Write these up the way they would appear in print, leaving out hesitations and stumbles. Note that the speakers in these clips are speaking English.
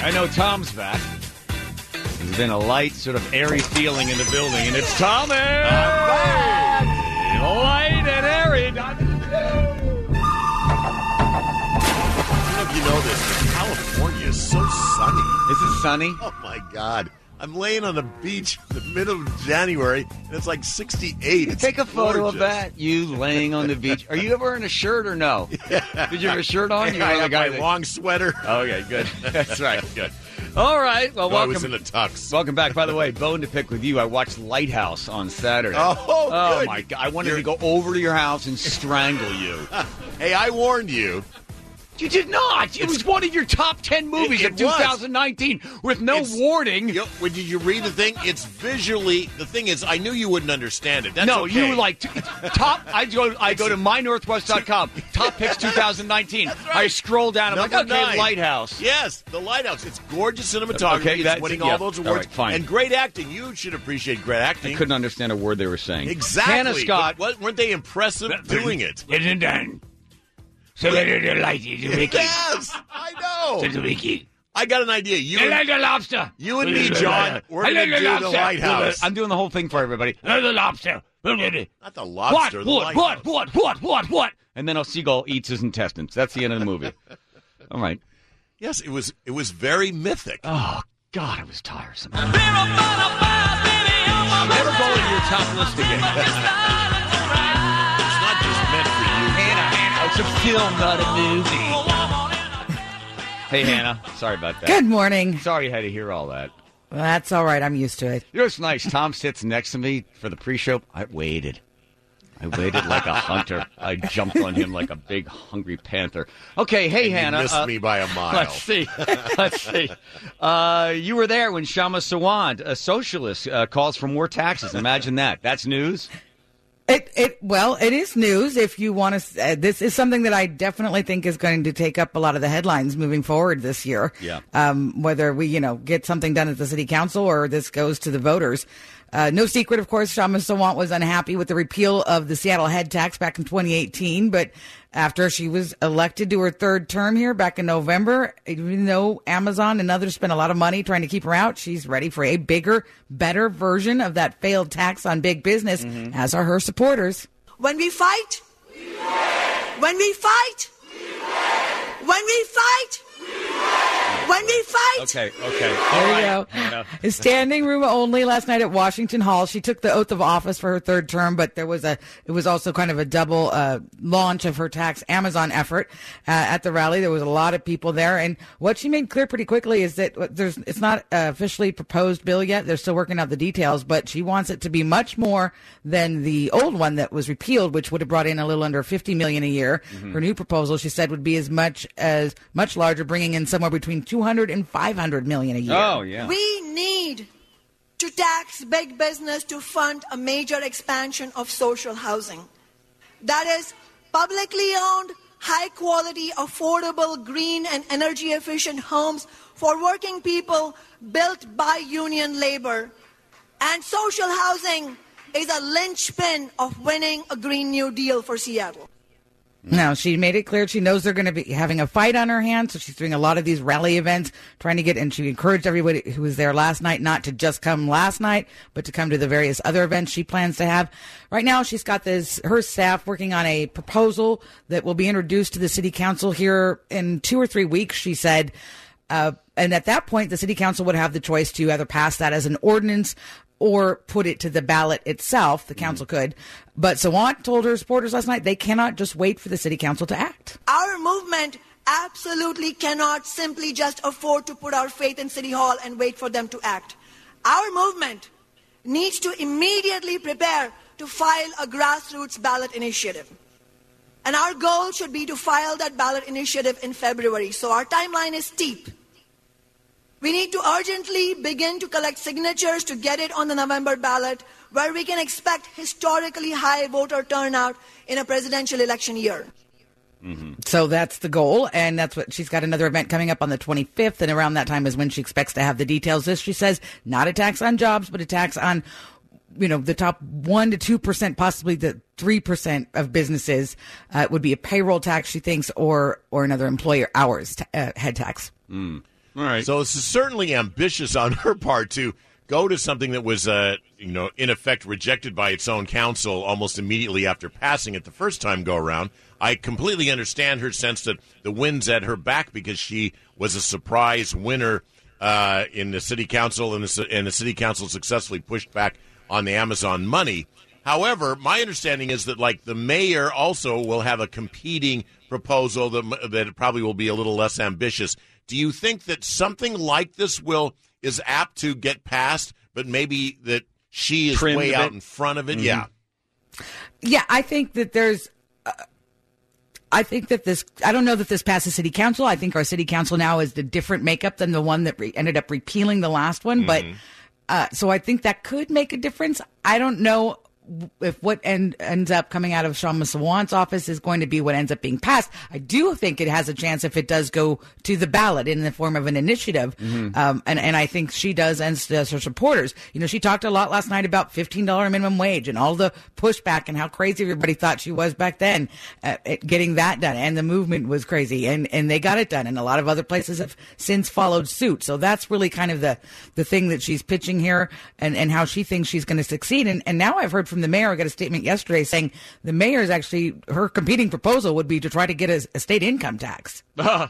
I know Tom's back. There's been a light, sort of airy feeling in the building, and it's Tommy! Light and airy. I don't know if you know this, but California is so sunny. Is it sunny? Oh, my God. I'm laying on the beach in the middle of January, and it's like 68. It's Take a photo gorgeous. of that. You laying on the beach. Are you ever wearing a shirt or no? Yeah. Did you have a shirt on? You I were the have guy my that- long sweater. Okay, good. That's right. Good. All right. Well, I welcome. was in a tux. Welcome back. By the way, bone to pick with you. I watched Lighthouse on Saturday. Oh, good. My God! I wanted to go over to your house and strangle you. Hey, I warned you. You did not. It was one of your top 10 movies It of 2019 with no warning. Did you read the thing? It's visually. The thing is, I knew you wouldn't understand it. That's No, okay. you were like top. I go to mynorthwest.com. Top picks 2019. Right. I scroll down. I'm Number like, okay, 9. Lighthouse. Yes, the Lighthouse. It's gorgeous cinematography. Okay, it's winning all those all awards. right, fine. And great acting. You should appreciate great acting. I couldn't understand a word they were saying. Exactly. Hannah Scott. But weren't they impressive doing it? Isn't done. So they light is wicked. Yes, I know. It's wicked. I got an idea. You I like the lobster. you and me, John, we're I going like to do the Lighthouse. I'm doing the whole thing for everybody. I like the lobster. Not the lobster. the Lighthouse. What? And then a seagull eats his intestines. That's the end of the movie. All right. Yes, it was very mythic. Oh, God, it was tiresome. Never go into your top list again. It's not just meant for you. Hannah, it's a film, not a movie. Hey, Hannah. Sorry about that. Good morning. Sorry you had to hear all that. That's all right. I'm used to it. You know what's nice? Tom sits next to me for the pre-show. I waited like a hunter. I jumped on him like a big, hungry panther. Okay, hey, And Hannah. you missed me by a mile. Let's see. You were there when Shama Sawant, a socialist, calls for more taxes. Imagine that. That's news? Well, it is news. If you want to, this is something that I definitely think is going to take up a lot of the headlines moving forward this year. Yeah. Whether we, get something done at the city council or this goes to the voters. No secret, of course, Shama Sawant was unhappy with the repeal of the Seattle head tax back in 2018, but after she was elected to her third term here back in November, even though Amazon and others spent a lot of money trying to keep her out, she's ready for a bigger, better version of that failed tax on big business, as are her supporters. When we fight, when we fight, when we fight, when we fight. Okay. There you go. Hannah. Standing room only last night at Washington Hall. She took the oath of office for her third term, but it was also kind of a double launch of her tax Amazon effort at the rally. There was a lot of people there, and what she made clear pretty quickly is that it's not officially proposed bill yet. They're still working out the details, but she wants it to be much more than the old one that was repealed, which would have brought in a little under $50 million a year. Her new proposal, she said, would be much larger, bringing in somewhere between $200 and $500 million a year. Oh, yeah. We need to tax big business to fund a major expansion of social housing. That is publicly owned, high quality, affordable, green and energy efficient homes for working people built by union labor. And social housing is a linchpin of winning a Green New Deal for Seattle. No, she made it clear she knows they're going to be having a fight on her hands, so she's doing a lot of these rally events, trying to and she encouraged everybody who was there last night not to just come last night, but to come to the various other events she plans to have. Right now, she's got her staff working on a proposal that will be introduced to the city council here in 2 or 3 weeks, she said. And at that point, the city council would have the choice to either pass that as an ordinance or put it to the ballot itself. The council could. But Sawant told her supporters last night they cannot just wait for the city council to act. Our movement absolutely cannot simply just afford to put our faith in City Hall and wait for them to act. Our movement needs to immediately prepare to file a grassroots ballot initiative. And our goal should be to file that ballot initiative in February. So our timeline is steep. We need to urgently begin to collect signatures to get it on the November ballot, where we can expect historically high voter turnout in a presidential election year. So that's the goal, and that's what she's got another event coming up on the 25th, and around that time is when she expects to have the details. This, she says, not a tax on jobs, but a tax on, the top 1% to 2%, possibly the 3% of businesses. It would be a payroll tax, she thinks, or another employer hours head tax. All right. So this is certainly ambitious on her part to go to something that was, in effect, rejected by its own council almost immediately after passing it the first time go around. I completely understand her sense that the wind's at her back because she was a surprise winner in the city council, and the city council successfully pushed back on the Amazon money. However, my understanding is that, like, the mayor also will have a competing proposal that probably will be a little less ambitious. Do you think that something like this is apt to get passed, but maybe that she is way out in front of it? Mm-hmm. Yeah, I think that there's. I don't know that this passes city council. I think our city council now is a different makeup than the one that ended up repealing the last one. Mm-hmm. But so I think that could make a difference. I don't know if what ends up coming out of Shama Sawant's office is going to be what ends up being passed. I do think it has a chance if it does go to the ballot in the form of an initiative. Mm-hmm. And I think she does, and does her supporters. She talked a lot last night about $15 minimum wage and all the pushback and how crazy everybody thought she was back then at getting that done. And the movement was crazy, and they got it done. And a lot of other places have since followed suit. So that's really kind of the thing that she's pitching here, and how she thinks she's going to succeed. And now I've heard from the mayor. I got a statement yesterday saying the mayor's actually, her competing proposal would be to try to get a state income tax.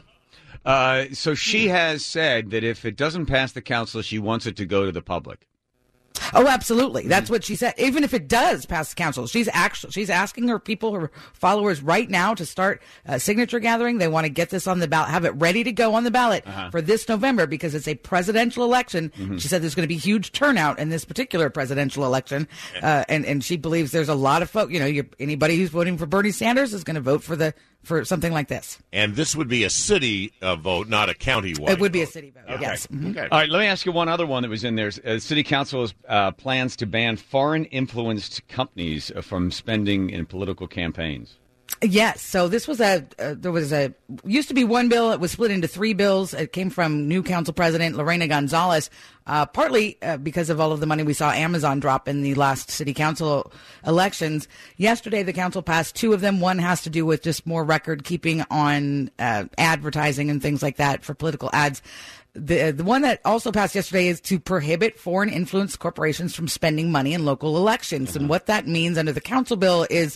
So she has said that if it doesn't pass the council, she wants it to go to the public. Oh, absolutely. That's what she said. Even if it does pass the council, she's asking her people, her followers right now to start signature gathering. They want to get this on the ballot, have it ready to go on the ballot for this November because it's a presidential election. Mm-hmm. She said there's going to be huge turnout in this particular presidential election. And she believes there's a lot of folks, anybody who's voting for Bernie Sanders is going to vote for something like this. And this would be a city vote, not a county-wide It would be vote. a city vote, Okay. yes. Mm-hmm. Okay. All right, let me ask you one other one that was in there. City Council plans to ban foreign-influenced companies from spending in political campaigns. Yes. So this was used to be one bill. It was split into three bills. It came from new council president Lorena Gonzalez, partly because of all of the money we saw Amazon drop in the last city council elections. Yesterday, the council passed two of them. One has to do with just more record keeping on advertising and things like that for political ads. The one that also passed yesterday is to prohibit foreign influence corporations from spending money in local elections. And what that means under the council bill is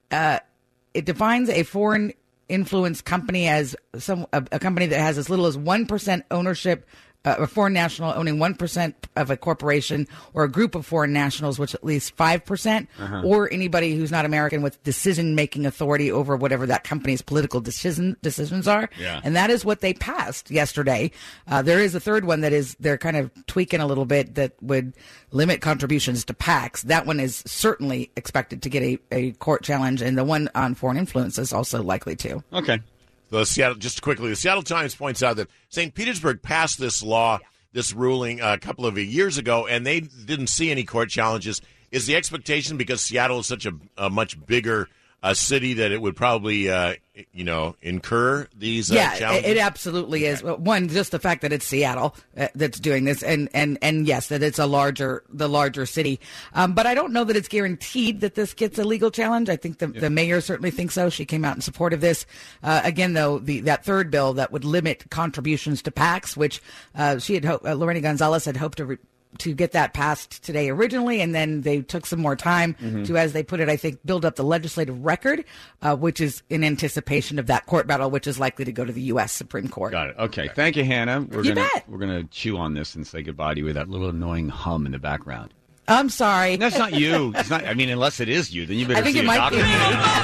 it defines a foreign influence company as a company that has as little as 1% ownership, a foreign national owning 1% of a corporation, or a group of foreign nationals, which at least 5%, or anybody who's not American with decision-making authority over whatever that company's political decisions are. Yeah. And that is what they passed yesterday. There is a third one that they're kind of tweaking a little bit that would limit contributions to PACs. That one is certainly expected to get a court challenge, and the one on foreign influence is also likely to. Okay. The Seattle Times points out that St. Petersburg passed this law, this ruling, a couple of years ago, and they didn't see any court challenges. Is the expectation, because Seattle is such a much bigger city, that it would probably, incur these challenges? It absolutely is. One, just the fact that it's Seattle that's doing this, and yes, that it's the larger city. But I don't know that it's guaranteed that this gets a legal challenge. I think the mayor certainly thinks so. She came out in support of this. Again, though, that third bill that would limit contributions to PACs, which she had hoped, Lorena Gonzalez had hoped to get that passed today originally, and then they took some more time to, as they put it, I think, build up the legislative record, which is in anticipation of that court battle, which is likely to go to the U.S. Supreme Court. Got it. Okay. Thank you, Hannah. You bet. We're going to chew on this and say goodbye to you with that little annoying hum in the background. I'm sorry. That's not you. It's not. I mean, unless it is you, then you better I think see it a might doctor. be me.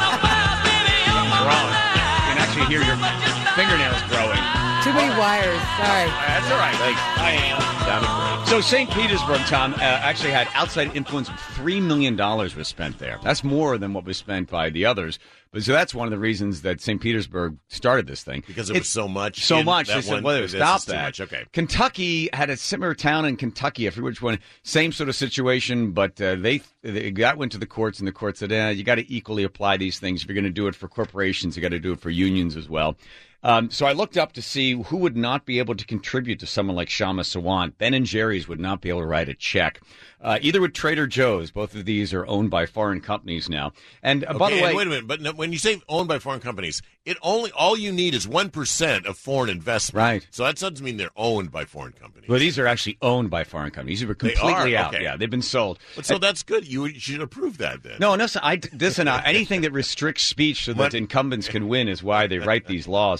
What's wrong? You can actually hear your fingernails growing. Too many wires. Sorry. That's all right. Thanks. I am. Down to great. So St. Petersburg, Tom, actually had outside influence of $3 million was spent there. That's more than what was spent by the others. But so that's one of the reasons that St. Petersburg started this thing. Because it was so much. So much. They said, well, stop too that. much. Okay. Kentucky had a similar town in Kentucky. I forget which one. Same sort of situation, but that went to the courts, and the court said, you got to equally apply these things. If you're going to do it for corporations, you got to do it for unions as well. So I looked up to see who would not be able to contribute to someone like Shama Sawant. Ben & Jerry's would not be able to write a check. Either would Trader Joe's. Both of these are owned by foreign companies now. And by the way, wait a minute. But when you say owned by foreign companies, all you need is 1% of foreign investment. Right. So that doesn't mean they're owned by foreign companies. Well, these are actually owned by foreign companies. These are completely out. Okay. Yeah, they've been sold. But so that's good. You should approve that then. No, anything that restricts speech so that incumbents can win is why they write these laws.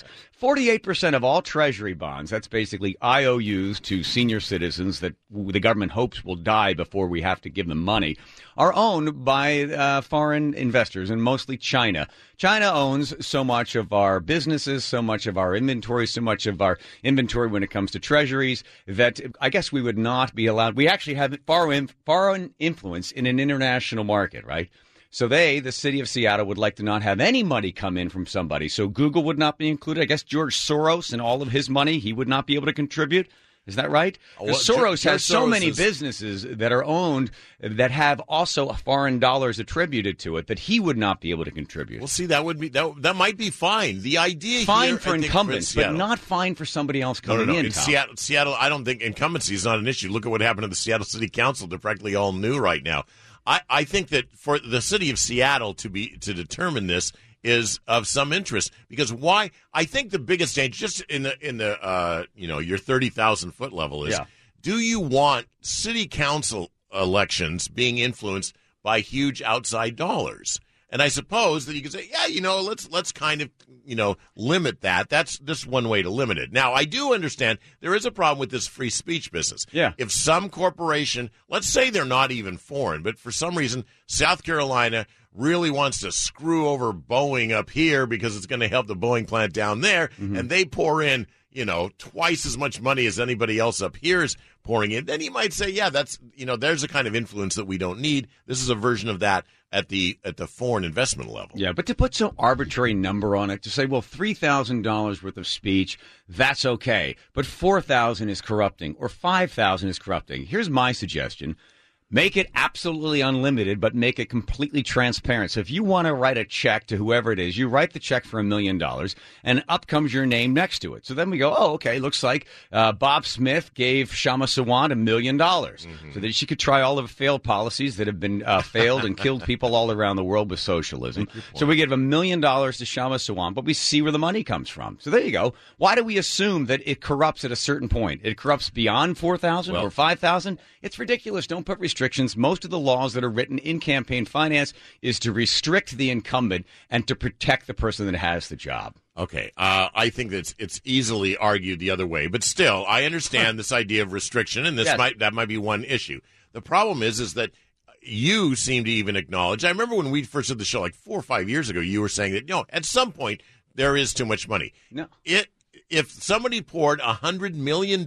48% of all Treasury bonds, that's basically IOUs to senior citizens that the government hopes will die before we have to give them money, are owned by foreign investors, and mostly China. China owns so much of our businesses, so much of our inventory, so much of our inventory when it comes to treasuries that I guess we would not be allowed. We actually have foreign influence in an international market, right? So the city of Seattle, would like to not have any money come in from somebody. So Google would not be included. I guess George Soros and all of his money, he would not be able to contribute. Is that right? Soros has so many businesses that are owned that have also foreign dollars attributed to it that he would not be able to contribute. Well, see, that might be fine. The idea fine here, for incumbents, but not fine for somebody else coming in. In Seattle, I don't think incumbency is not an issue. Look at what happened to the Seattle City Council. They're practically all new right now. I think that for the city of Seattle to determine this is of some interest, because why? I think the biggest danger, just in the your 30,000 foot level, is do you want city council elections being influenced by huge outside dollars? And I suppose that you could say, let's kind of, limit that. That's just one way to limit it. Now, I do understand there is a problem with this free speech business. Yeah. If some corporation, let's say they're not even foreign, but for some reason, South Carolina really wants to screw over Boeing up here because it's going to help the Boeing plant down there, and they pour in, twice as much money as anybody else up here is pouring in, then you might say, that's, there's a kind of influence that we don't need. This is a version of that at the foreign investment level. Yeah, but to put some arbitrary number on it, to say, well, $3,000 worth of speech, that's okay, but $4,000 is corrupting or $5,000 is corrupting. Here's my suggestion. Make it absolutely unlimited, but make it completely transparent. So if you want to write a check to whoever it is, you write the check for $1 million, and up comes your name next to it. So then we go, okay, looks like Bob Smith gave Shama Sawant $1 million so that she could try all of the failed policies that have been failed and killed people all around the world with socialism. So we give $1 million to Shama Sawant, but we see where the money comes from. So there you go. Why do we assume that it corrupts at a certain point? It corrupts beyond 4,000 or 5,000? It's ridiculous. Don't put restrictions. Most of the laws that are written in campaign finance is to restrict the incumbent and to protect the person that has the job. Okay, I think that it's easily argued the other way, but still, I understand this idea of restriction, and that might be one issue. The problem is that you seem to even acknowledge. I remember when we first did the show, like 4 or 5 years ago, you were saying that at some point there is too much money. No, if somebody poured $100 million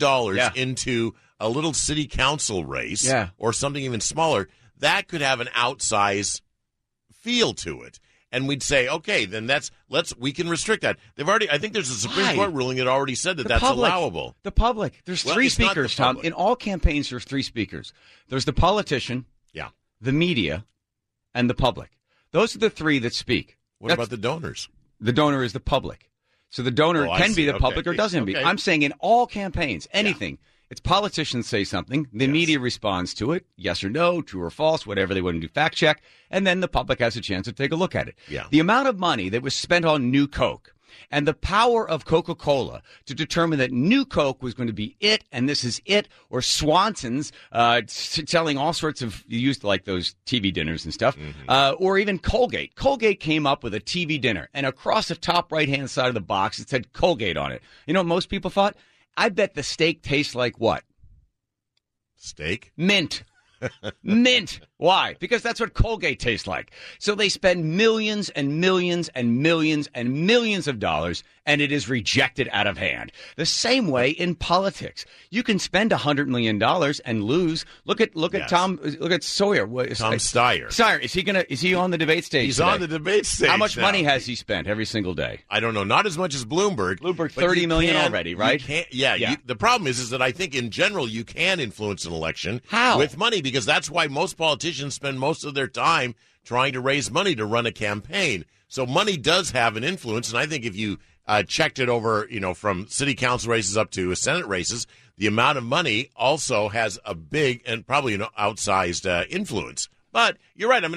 into a little city council race or something even smaller, that could have an outsized feel to it. And we'd say, okay, then we can restrict that. I think there's a Supreme Court ruling that already said that's allowable. The public. There's three speakers, Tom. In all campaigns, there's three speakers. There's the politician, the media, and the public. Those are the three that speak. What about the donors? The donor is the public. So the donor can be the public or doesn't be. I'm saying in all campaigns, anything. It's politicians say something, the media responds to it, yes or no, true or false, whatever they want to do, fact check, and then the public has a chance to take a look at it. Yeah. The amount of money that was spent on New Coke and the power of Coca-Cola to determine that New Coke was going to be it, and this is it, or Swanson's selling all sorts of, you used to like those TV dinners and stuff, or even Colgate. Colgate came up with a TV dinner, and across the top right-hand side of the box, it said Colgate on it. You know what most people thought? I bet the steak tastes like what? Steak? Mint. Mint. Why? Because that's what Colgate tastes like. So they spend millions and millions and millions and millions of dollars, and it is rejected out of hand. The same way in politics. You can spend $100 million and lose. Look at Sawyer. Tom Steyer. Steyer, is he on the debate stage He's today? on the debate stage. How much now. money has he spent every single day? I don't know. Not as much as Bloomberg. Bloomberg, $30 million already, right? The problem is that I think in general you can influence an election with money, because that's why most politicians spend most of their time trying to raise money to run a campaign. So money does have an influence, and I think if you checked it over, from city council races up to Senate races, the amount of money also has a big and probably an outsized influence. But you're right. I mean,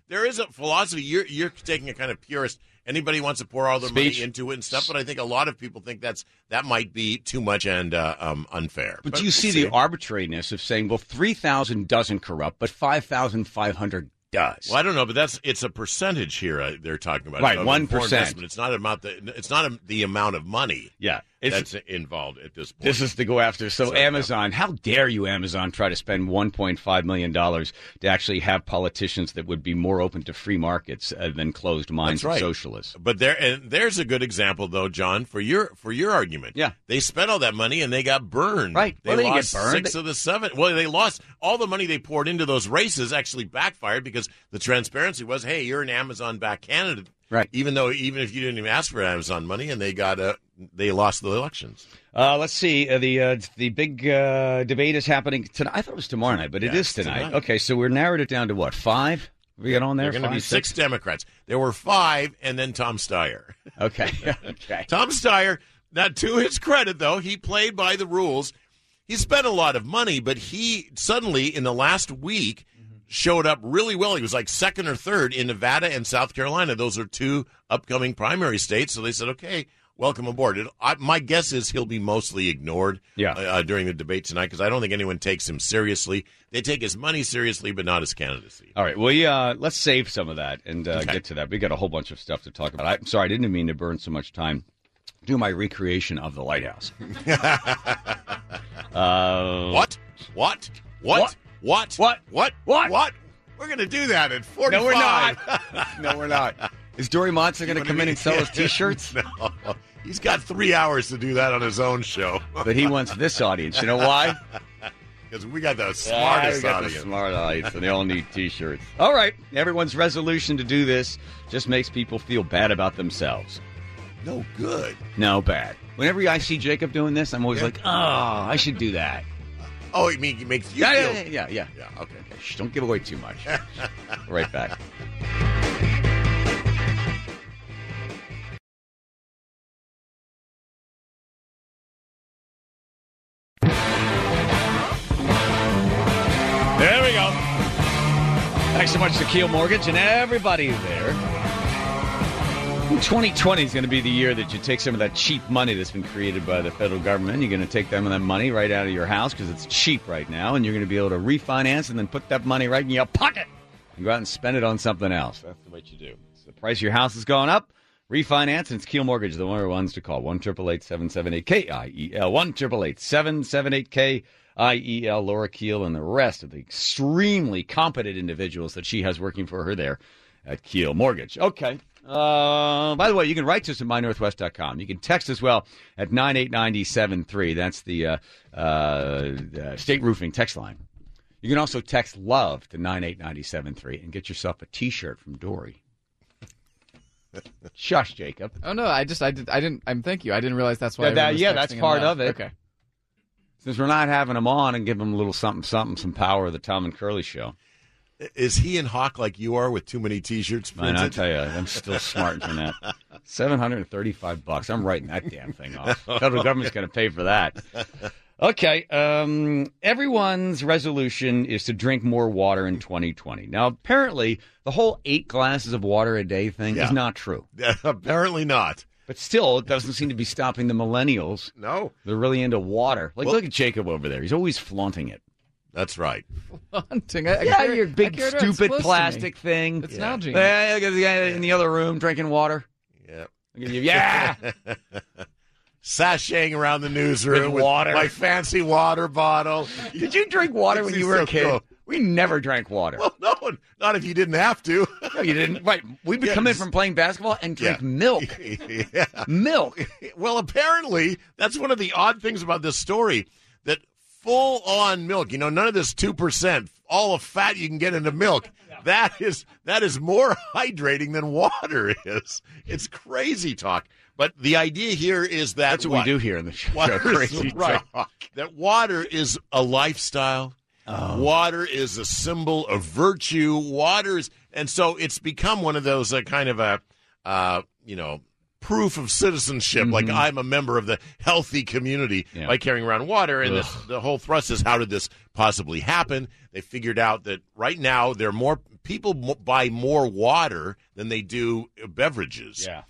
there is a philosophy. You're taking a kind of purist. Anybody wants to pour all their Speech. money into it and stuff, but I think a lot of people think that might be too much and unfair. But do you see the arbitrariness of saying, well, 3,000 doesn't corrupt, but 5,500 does? Well, I don't know, but it's a percentage here they're talking about. Right, of 1%. investment. It's not the amount of money. Yeah. That's involved at this point. This is to go after. So Amazon, how dare you, Amazon, try to spend $1.5 million to actually have politicians that would be more open to free markets than closed minds of socialists. But there's a good example, though, John, for your argument. Yeah. They spent all that money and they got burned. Right. They Well, lost get burned. 6 of the 7. Well, they lost all the money they poured into those races actually backfired because the transparency was, hey, you're an Amazon-backed candidate. Right. Even if you didn't even ask for Amazon money, and they lost the elections. Let's see. The big debate is happening tonight. I thought it was tomorrow night, but it is tonight. Okay, so we're narrowed it down to what, 5? We got on there? There are going to be 6 Democrats. There were 5, and then Tom Steyer. Okay. Okay. Tom Steyer, now to his credit, though, he played by the rules. He spent a lot of money, but he suddenly, in the last week, showed up really well. He was like 2nd or 3rd in Nevada and South Carolina. Those are 2 upcoming primary states. So they said, okay, welcome aboard. My guess is he'll be mostly ignored during the debate tonight because I don't think anyone takes him seriously. They take his money seriously, but not his candidacy. All right. Well, let's save some of that and get to that. We got a whole bunch of stuff to talk about. I'm sorry, I didn't mean to burn so much time. Do my recreation of the lighthouse. What? We're going to do that at 45. No, we're not. No, we're not. Is Dory Monson going to come in and sell his T-shirts? No. He's got 3 hours to do that on his own show. But he wants this audience. You know why? Because we got the smartest audience. The smart audience, and they all need T-shirts. All right. Everyone's resolution to do this just makes people feel bad about themselves. No good. No, bad. Whenever I see Jacob doing this, I'm always like, oh, I should do that. Oh, you mean he makes you feel... Yeah. Okay. Shh, don't give away too much. Right back. There we go. Thanks so much to Keel Mortgage and everybody there. 2020 is going to be the year that you take some of that cheap money that's been created by the federal government. You're going to take them and that money right out of your house because it's cheap right now, and you're going to be able to refinance and then put that money right in your pocket and go out and spend it on something else. That's the way you do. So the price of your house has gone up. Refinance, and it's Keel Mortgage, the ones to call. 1-888-778-KIEL. 1-888-778-KIEL. Laura Keel and the rest of the extremely competent individuals that she has working for her there at Keel Mortgage. Okay. By the way, you can write to us at mynorthwest.com. You can text as well at 98973. That's the State Roofing text line. You can also text LOVE to 98973 and get yourself a T-shirt from Dory. Shush, Jacob. Oh no, I didn't. Thank you. I didn't realize that's why. That's part of it. Okay. Since we're not having them on and give them a little something, some power of the Tom and Curly show. Is he and Hawk like you are with too many T-shirts printed? Man, I tell you, I'm still smart than that. $735. I'm writing that damn thing off. Federal government's going to pay for that. Okay. Everyone's resolution is to drink more water in 2020. Now, apparently, the whole 8 glasses of water a day thing is not true. Apparently not. But still, it doesn't seem to be stopping the millennials. No. They're really into water. Look at Jacob over there. He's always flaunting it. That's right. Flaunting. Your big, stupid plastic thing. It's Nalgene. Yeah, look at the guy in the other room drinking water. Yep. Yeah. Sashaying around the newsroom with water. My fancy water bottle. Did you drink water when you were a kid? Cool. We never drank water. Well, no, not if you didn't have to. No, you didn't. Right. We would come in from playing basketball and drink milk. Yeah. Milk. Well, apparently, that's one of the odd things about this story, that full-on milk, none of this 2%, all the fat you can get into milk, that is more hydrating than water is. It's crazy talk. But the idea here is that... That's what we do here in the show. Crazy talk. That water is a lifestyle. Oh. Water is a symbol of virtue. And so it's become one of those kind of a, proof of citizenship. Mm-hmm. Like I'm a member of the healthy community by carrying around water. And the whole thrust is, how did this possibly happen? They figured out that right now there are more people buy more water than they do beverages. Yeah.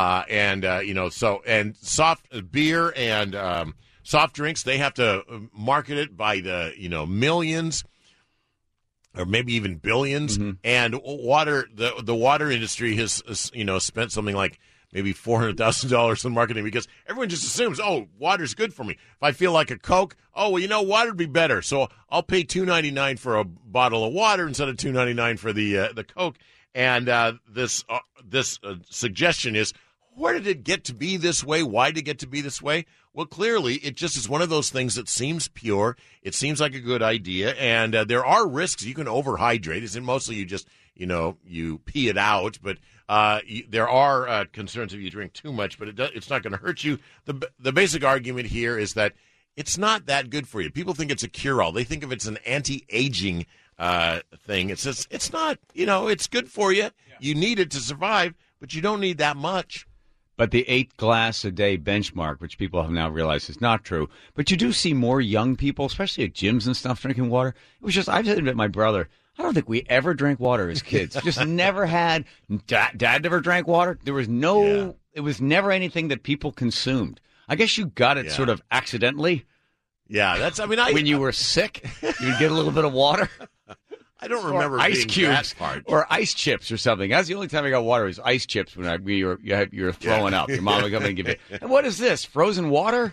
And soft beer and soft drinks, they have to market it by the, millions or maybe even billions. Mm-hmm. And water, the water industry has spent something like maybe $400,000 on marketing because everyone just assumes, water's good for me. If I feel like a Coke, water would be better. So I'll pay $2.99 for a bottle of water instead of $2.99 for the Coke. And this suggestion is, where did it get to be this way? Why did it get to be this way? Well, clearly, it just is one of those things that seems pure. It seems like a good idea, and there are risks. You can overhydrate. It's mostly you just, you pee it out, but there are concerns if you drink too much, but it's not going to hurt you. The basic argument here is that it's not that good for you. People think it's a cure-all. They think of it as an anti-aging thing. It's not. It's good for you. Yeah. You need it to survive, but you don't need that much. But the 8 glass a day benchmark, which people have now realized is not true, but you do see more young people, especially at gyms and stuff, drinking water. It was just, I've said to my brother, I don't think we ever drank water as kids. Just never had. Dad never drank water. There was It was never anything that people consumed. I guess you got it sort of accidentally. Yeah, when you were sick, you'd get a little bit of water. I don't remember or ice being cubes that part. or ice chips or something. That's the only time I got water was ice chips when you were throwing up. Your mom would come and give it. And what is this? Frozen water?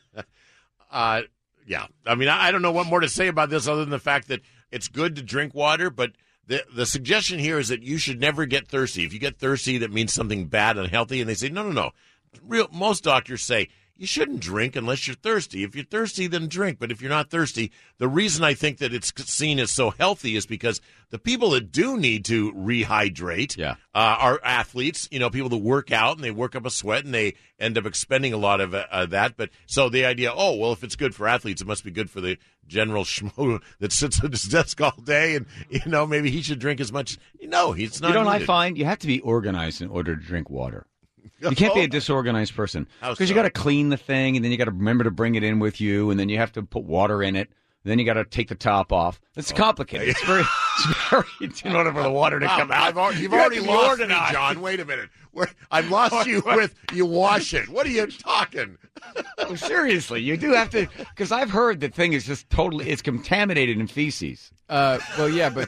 Yeah. I don't know what more to say about this other than the fact that it's good to drink water, but the suggestion here is that you should never get thirsty. If you get thirsty, that means something bad, unhealthy, and they say, no. Most doctors say, you shouldn't drink unless you're thirsty. If you're thirsty, then drink. But if you're not thirsty, the reason I think that it's seen as so healthy is because the people that do need to rehydrate are athletes, people that work out and they work up a sweat and they end up expending a lot of that. But so the idea, if it's good for athletes, it must be good for the general schmo that sits at his desk all day and, maybe he should drink as much. No, he's not. I find you have to be organized in order to drink water. You can't be a disorganized person because you got to clean the thing, and then you got to remember to bring it in with you, and then you have to put water in it. Then you got to take the top off. It's complicated. It's very in order for the water to come out. You've already lost me, John. Wait a minute. I've lost you with you wash it. What are you talking? Well, seriously, you do have to, because I've heard the thing is just it's contaminated in feces. But.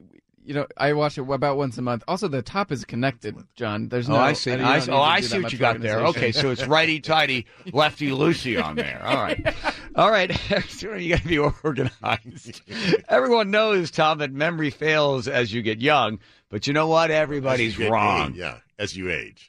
I watch it about once a month. Also, the top is connected, John. There's no. I see. I see what you got there. Okay, so it's righty-tighty, lefty-loosey on there. All right. You got to be organized. Everyone knows, Tom, that memory fails as you get young. But you know what? Everybody's wrong. As you age.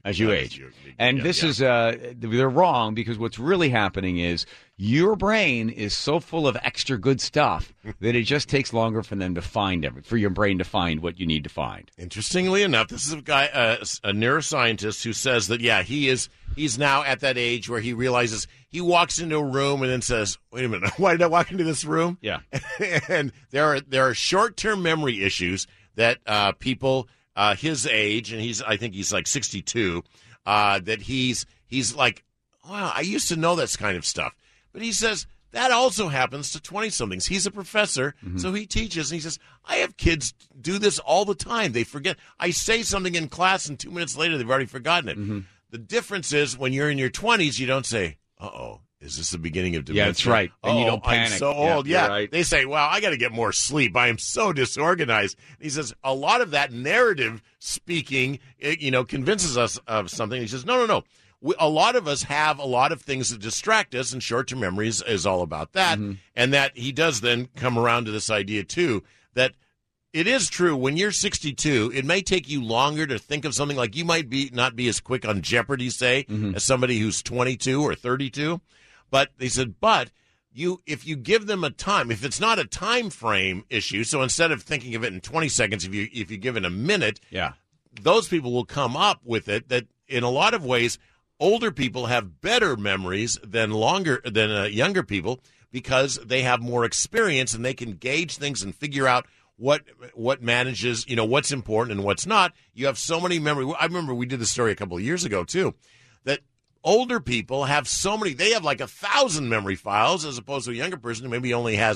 This is they're wrong because what's really happening is your brain is so full of extra good stuff that it just takes longer for your brain to find what you need to find. Interestingly enough, this is a guy, a neuroscientist, who says that he's now at that age where he realizes he walks into a room and then says, "Wait a minute, why did I walk into this room?" Yeah, and there are short-term memory issues that people his age, and I think he's like 62, that he's like, wow, I used to know this kind of stuff. But he says that also happens to 20-somethings. He's a professor, so he teaches, and he says, I have kids do this all the time. They forget. I say something in class, and 2 minutes later, they've already forgotten it. The difference is when you're in your 20s, you don't say, uh-oh. Is this the beginning of dementia? Yeah, that's right. And you don't panic. I'm so old. Yeah. Right. They say, well, I got to get more sleep. I am so disorganized. And he says, a lot of that narrative speaking, convinces us of something. He says, no. A lot of us have a lot of things that distract us, and short-term memory is all about that. And that he does then come around to this idea, too, that it is true. When you're 62, it may take you longer to think of something. Like you might not be as quick on Jeopardy, say, as somebody who's 22 or 32. But they said, if you give them a time, if it's not a time frame issue, so instead of thinking of it in 20 seconds, if you give it a minute, those people will come up with it. That in a lot of ways, older people have better memories than younger people because they have more experience and they can gauge things and figure out what manages, what's important and what's not. You have so many memory. I remember we did this story a couple of years ago too, that older people have so many. They have like 1,000 memory files as opposed to a younger person who maybe only has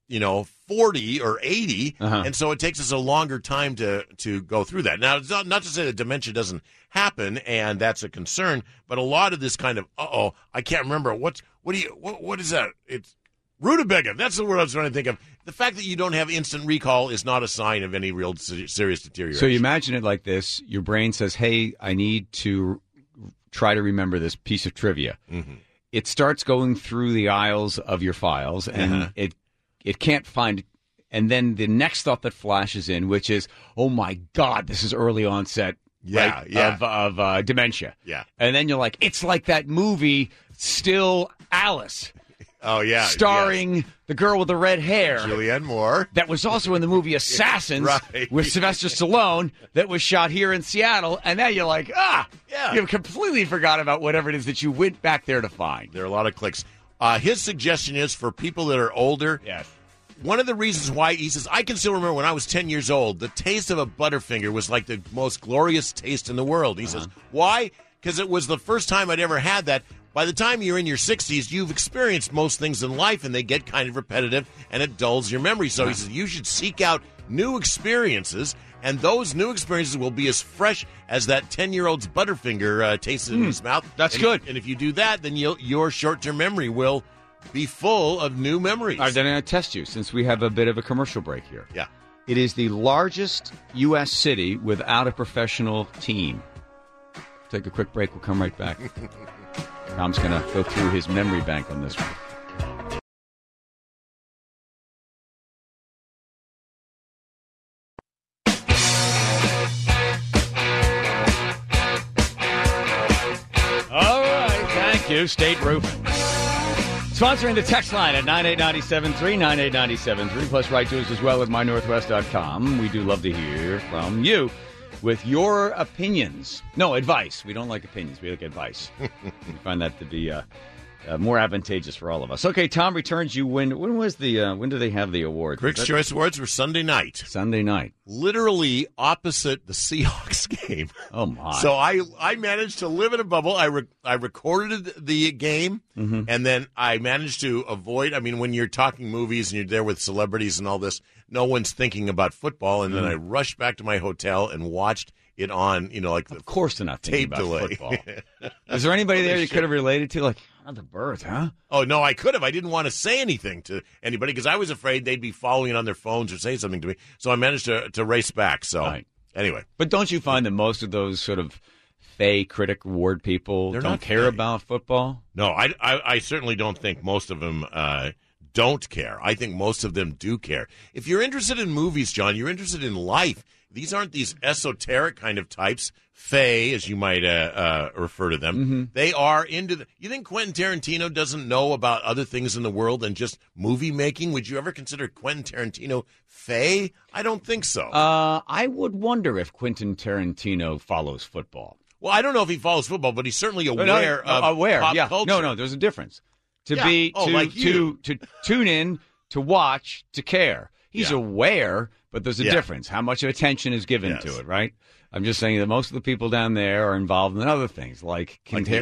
40 or 80, Uh-huh. and so it takes us a longer time to go through that. Now, it's not to say that dementia doesn't happen, and that's a concern, but a lot of this kind of, I can't remember, what is that? It's rutabaga. That's the word I was trying to think of. The fact that you don't have instant recall is not a sign of any real serious deterioration. So you imagine it like this. Your brain says, hey, I need to try to remember this piece of trivia. Mm-hmm. It starts going through the aisles of your files, and it can't find it. And then the next thought that flashes in, which is, oh, my God, this is early onset of dementia. Yeah. And then you're like, it's like that movie, Still Alice. Oh, yeah. Starring the girl with the red hair. Julianne Moore. That was also in the movie Assassins Right. with Sylvester Stallone that was shot here in Seattle. And now you're like, you've completely forgot about whatever it is that you went back there to find. There are a lot of clicks. His suggestion is for people that are older. Yes. One of the reasons why, he says, I can still remember when I was 10 years old, the taste of a Butterfinger was like the most glorious taste in the world. He says, why? Because it was the first time I'd ever had that. By the time you're in your 60s, you've experienced most things in life, and they get kind of repetitive, and it dulls your memory. So he says you should seek out new experiences, and those new experiences will be as fresh as that 10-year-old's Butterfinger tasted in his mouth. That's good. And if you do that, then your short-term memory will be full of new memories. All right, then I'm going to test you since we have a bit of a commercial break here. Yeah. It is the largest U.S. city without a professional team. Take a quick break. We'll come right back. Tom's going to go through his memory bank on this one. All right. Thank you, State Roofing. Sponsoring the text line at 98973, 98973, plus write to us as well at mynorthwest.com. We do love to hear from you with your opinions. No, advice. We don't like opinions. We like advice. We find that to be more advantageous for all of us. Okay, Tom returns you. When was the when do they have the awards? Critics' Choice Awards were Sunday night. Sunday night. Literally opposite the Seahawks game. Oh, my. So I managed to live in a bubble. I recorded the game, and then I managed to avoid. I mean, when you're talking movies and you're there with celebrities and all this, no one's thinking about football. And then I rushed back to my hotel and watched it on, like the Of course they're not thinking tape about delay. football. Is there anybody there you could have related to? Like, the birth, huh? Oh, no, I could have. I didn't want to say anything to anybody because I was afraid they'd be following it on their phones or say something to me. So I managed to race back. So Right. Anyway. But don't you find that most of those sort of fey critic award people They're don't not care fey. about football? No, I certainly don't think most of them don't care. I think most of them do care. If you're interested in movies, John, you're interested in life. These aren't these esoteric kind of types, fae, as you might refer to them. Mm-hmm. They are into you think Quentin Tarantino doesn't know about other things in the world than just movie making? Would you ever consider Quentin Tarantino fae? I don't think so. I would wonder if Quentin Tarantino follows football. Well, I don't know if he follows football, but he's certainly aware of pop yeah. culture. No, there's a difference. To Yeah. be Oh, to like you. to tune in, to watch, to care. He's Yeah. aware, but there's a Yeah. difference. How much attention is given Yes. to it, right? I'm just saying that most of the people down there are involved in other things, like caring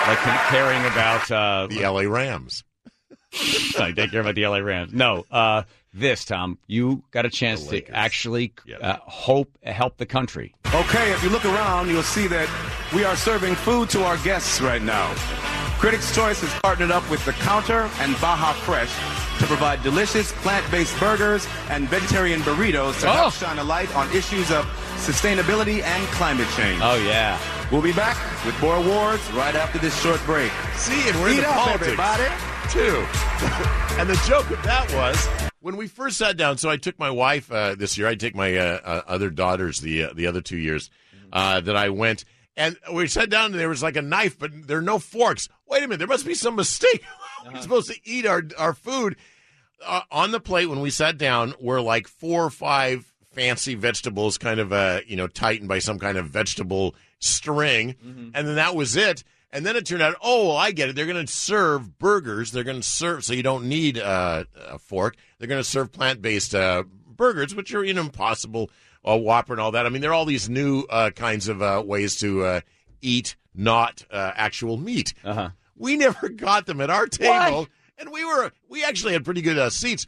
about The LA Rams. like they care about the LA Rams. No, this, Tom, you got a chance The to Lakers. actually Yes. help the country. Okay, if you look around, you'll see that we are serving food to our guests right now. Critics' Choice has partnered up with The Counter and Baja Fresh to provide delicious plant-based burgers and vegetarian burritos to help shine a light on issues of sustainability and climate change. Oh, yeah. We'll be back with more awards right after this short break. See, and we're Eat into up, politics, everybody. too. And the joke of that was when we first sat down. So I took my wife this year. I take my other daughters the other 2 years that I went, and we sat down and there was like a knife, but there are no forks. Wait a minute, there must be some mistake. We're supposed to eat our food. On the plate when we sat down were like 4 or 5 fancy vegetables, kind of tightened by some kind of vegetable string, and then that was it. And then it turned out, I get it. They're going to serve burgers. They're going to serve, so you don't need a fork. They're going to serve plant-based burgers, which are Impossible Whopper and all that. I mean, there are all these new kinds of ways to eat not actual meat. We never got them at our table. What? And we actually had pretty good seats.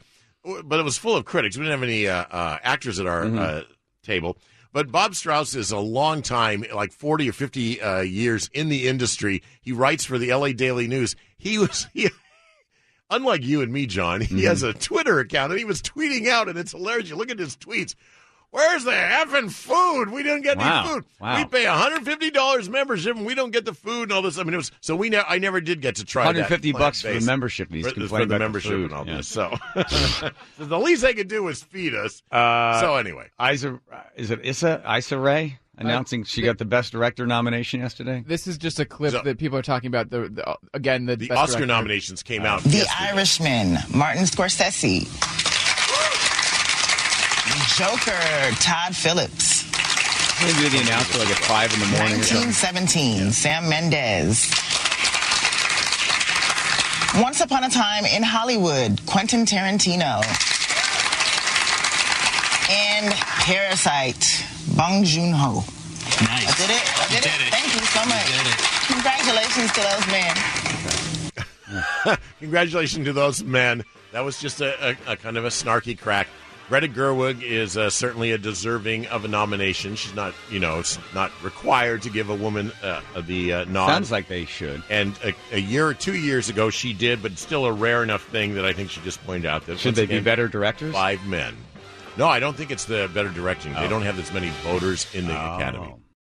but it was full of critics. We didn't have any actors at our table. But Bob Strauss is a long time, like 40 or 50 years in the industry. He writes for the LA Daily News. Unlike you and me, John, he has a Twitter account, and he was tweeting out, and it's hilarious. You look at his tweets. Where's the effing food? We didn't get any food. Wow. We pay $150 membership, and we don't get the food and all this. I mean, it was so I never did get to try that. $150 for the membership. He's for the membership and all this. So the least they could do was feed us. So anyway, Is it Issa Rae announcing she got the Best Director nomination yesterday? This is just a clip that people are talking about. The the Best Oscar Director. nominations came out. The yesterday. Irishman, Martin Scorsese. The Joker, Todd Phillips. They do the announcement like at 5 in the morning. 1917, Sam Mendes. Once Upon a Time in Hollywood, Quentin Tarantino. And Parasite, Bong Joon-ho. Nice. I did it. Thank you so much. Congratulations to those men. Congratulations to those men. That was just a kind of a snarky crack. Greta Gerwig is certainly a deserving of a nomination. She's not, it's not required to give a woman the nod. Sounds like they should. And a year or 2 years ago, she did, but it's still a rare enough thing that I think she just pointed out that Should they be better directors? 5 men. No, I don't think it's the better directing. They don't have as many voters in the Academy.